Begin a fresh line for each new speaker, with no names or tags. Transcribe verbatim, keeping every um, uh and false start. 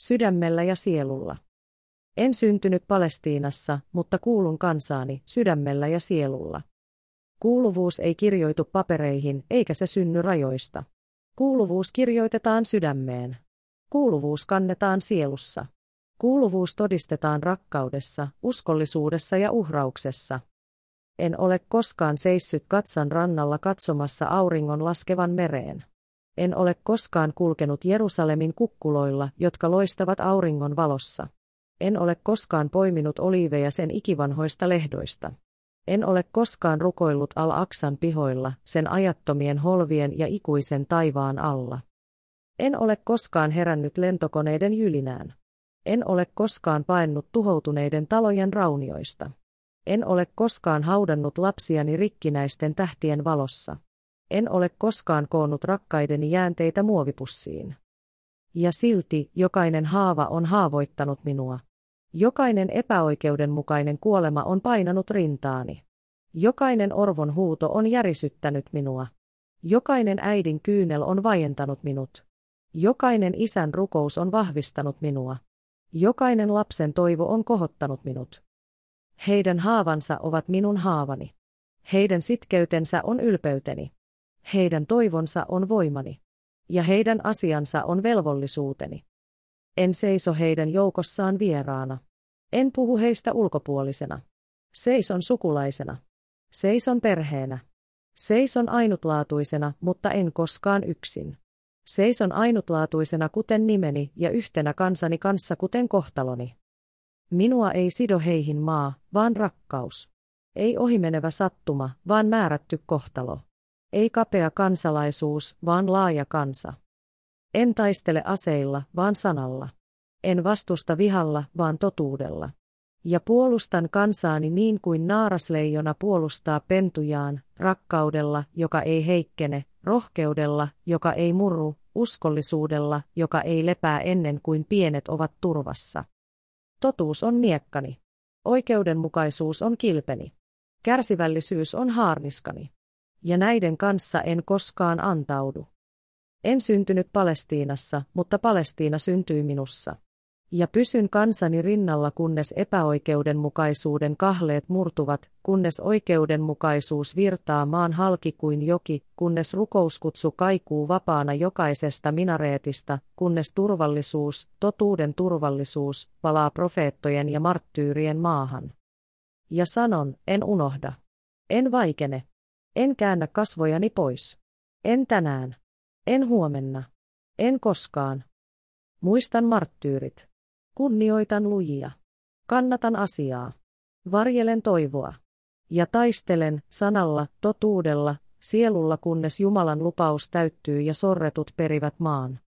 sydämellä ja sielulla. En syntynyt Palestiinassa, mutta kuulun kansaani sydämellä ja sielulla. Kuuluvuus ei kirjoitu papereihin, eikä se synny rajoista. Kuuluvuus kirjoitetaan sydämeen. Kuuluvuus kannetaan sielussa. Kuuluvuus todistetaan rakkaudessa, uskollisuudessa ja uhrauksessa. En ole koskaan seissyt Katsan rannalla katsomassa auringon laskevan mereen. En ole koskaan kulkenut Jerusalemin kukkuloilla, jotka loistavat auringon valossa. En ole koskaan poiminut oliiveja sen ikivanhoista lehdoista. En ole koskaan rukoillut Al-Aqsan pihoilla, sen ajattomien holvien ja ikuisen taivaan alla. En ole koskaan herännyt lentokoneiden jylinään. En ole koskaan paennut tuhoutuneiden talojen raunioista. En ole koskaan haudannut lapsiani rikkinäisten tähtien valossa. En ole koskaan koonnut rakkaideni jäänteitä muovipussiin. Ja silti jokainen haava on haavoittanut minua. Jokainen epäoikeudenmukainen kuolema on painanut rintaani. Jokainen orvon huuto on järisyttänyt minua. Jokainen äidin kyynel on vaientanut minut. Jokainen isän rukous on vahvistanut minua. Jokainen lapsen toivo on kohottanut minut. Heidän haavansa ovat minun haavani. Heidän sitkeytensä on ylpeyteni. Heidän toivonsa on voimani. Ja heidän asiansa on velvollisuuteni. En seiso heidän joukossaan vieraana. En puhu heistä ulkopuolisena. Seison sukulaisena. Seison perheenä. Seison ainutlaatuisena, mutta en koskaan yksin. Seison ainutlaatuisena kuten nimeni ja yhtenä kansani kanssa kuten kohtaloni. Minua ei sido heihin maa, vaan rakkaus. Ei ohimenevä sattuma, vaan määrätty kohtalo. Ei kapea kansalaisuus, vaan laaja kansa. En taistele aseilla, vaan sanalla. En vastusta vihalla, vaan totuudella. Ja puolustan kansaani niin kuin naarasleijona puolustaa pentujaan, rakkaudella, joka ei heikkene, rohkeudella, joka ei murru, uskollisuudella, joka ei lepää ennen kuin pienet ovat turvassa. Totuus on miekkani. Oikeudenmukaisuus on kilpeni. Kärsivällisyys on haarniskani. Ja näiden kanssa en koskaan antaudu. En syntynyt Palestiinassa, mutta Palestiina syntyi minussa. Ja pysyn kansani rinnalla, kunnes epäoikeudenmukaisuuden kahleet murtuvat, kunnes oikeudenmukaisuus virtaa maan halki kuin joki, kunnes rukouskutsu kaikuu vapaana jokaisesta minareetista, kunnes turvallisuus, totuuden turvallisuus, palaa profeettojen ja marttyyrien maahan. Ja sanon, en unohda. En vaikene. En käännä kasvojani pois. En tänään. En huomenna. En koskaan. Muistan marttyyrit. Kunnioitan lujia. Kannatan asiaa. Varjelen toivoa. Ja taistelen sanalla, totuudella, sielulla, kunnes Jumalan lupaus täyttyy ja sorretut perivät maan.